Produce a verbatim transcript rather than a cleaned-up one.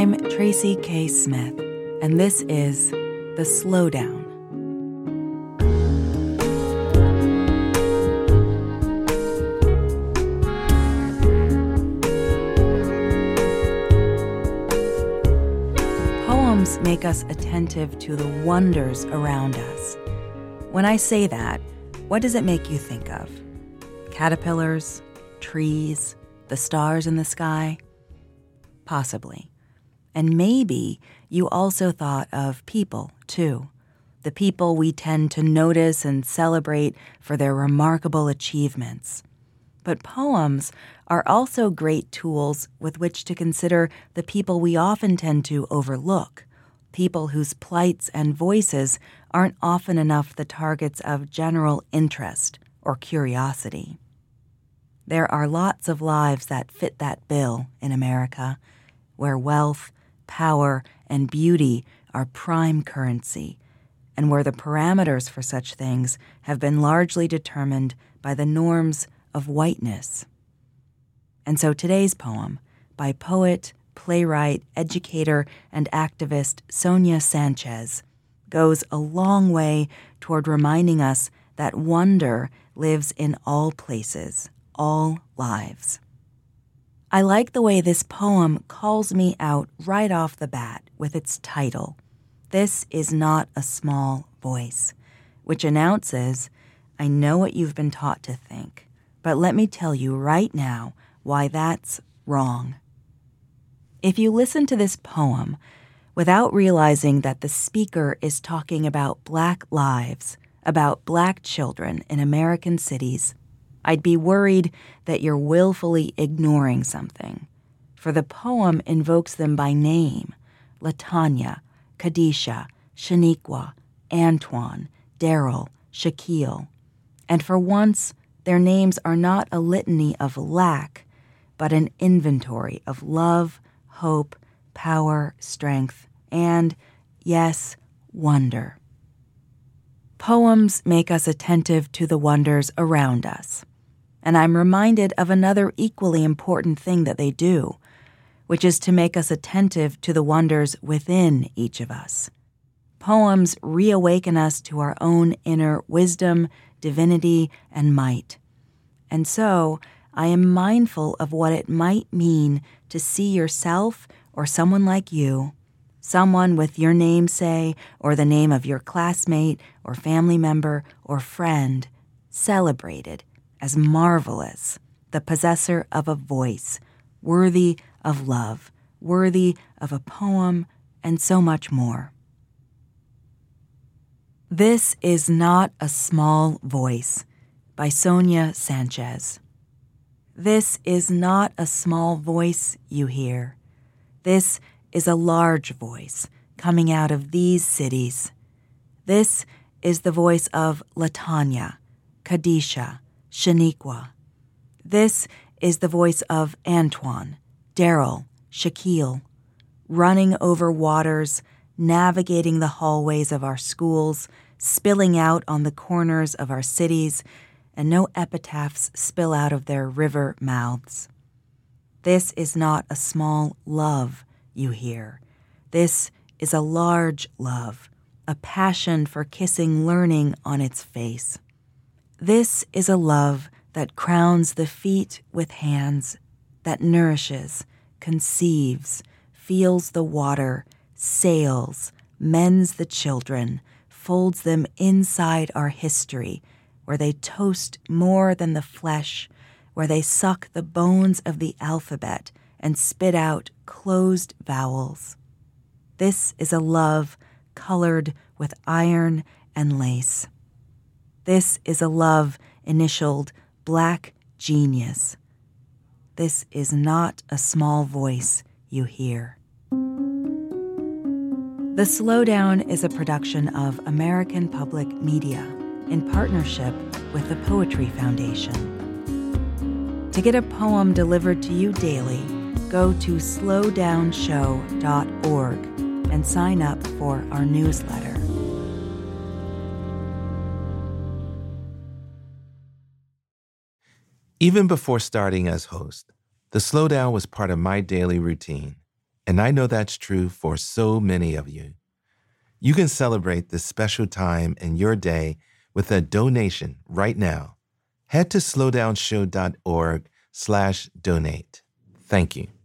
I'm Tracy K. Smith, and this is The Slowdown. Poems make us attentive to the wonders around us. When I say that, what does it make you think of? Caterpillars, trees, the stars in the sky? Possibly. And maybe you also thought of people, too. The people we tend to notice and celebrate for their remarkable achievements. But poems are also great tools with which to consider the people we often tend to overlook, people whose plights and voices aren't often enough the targets of general interest or curiosity. There are lots of lives that fit that bill in America, where wealth, power, and beauty are prime currency, and where the parameters for such things have been largely determined by the norms of whiteness. And so today's poem, by poet, playwright, educator, and activist Sonia Sanchez, goes a long way toward reminding us that wonder lives in all places, all lives. I like the way this poem calls me out right off the bat with its title, This Is Not a Small Voice, which announces, I know what you've been taught to think, but let me tell you right now why that's wrong. If you listen to this poem without realizing that the speaker is talking about Black lives, about Black children in American cities, I'd be worried that you're willfully ignoring something, for the poem invokes them by name: LaTanya, Kadisha, Shaniqua, Antoine, Daryl, Shaquille. And for once, their names are not a litany of lack, but an inventory of love, hope, power, strength, and, yes, wonder. Poems make us attentive to the wonders around us. And I'm reminded of another equally important thing that they do, which is to make us attentive to the wonders within each of us. Poems reawaken us to our own inner wisdom, divinity, and might. And so, I am mindful of what it might mean to see yourself or someone like you, someone with your name, say, or the name of your classmate or family member or friend, celebrated as marvelous, the possessor of a voice, worthy of love, worthy of a poem, and so much more. This Is Not a Small Voice by Sonia Sanchez. This is not a small voice you hear. This is a large voice coming out of these cities. This is the voice of LaTanya, Kadisha, Shaniqua. This is the voice of Antoine, Daryl, Shaquille, running over waters, navigating the hallways of our schools, spilling out on the corners of our cities, and no epitaphs spill out of their river mouths. This is not a small love you hear. This is a large love, a passion for kissing learning on its face. This is a love that crowns the feet with hands, that nourishes, conceives, feels the water, sails, mends the children, folds them inside our history, where they toast more than the flesh, where they suck the bones of the alphabet and spit out closed vowels. This is a love colored with iron and lace. This is a love initialed Black Genius. This is not a small voice you hear. The Slowdown is a production of American Public Media in partnership with the Poetry Foundation. To get a poem delivered to you daily, go to slow down show dot org and sign up for our newsletter. Even before starting as host, The Slowdown was part of my daily routine. And I know that's true for so many of you. You can celebrate this special time in your day with a donation right now. Head to slowdownshow.org slash donate. Thank you.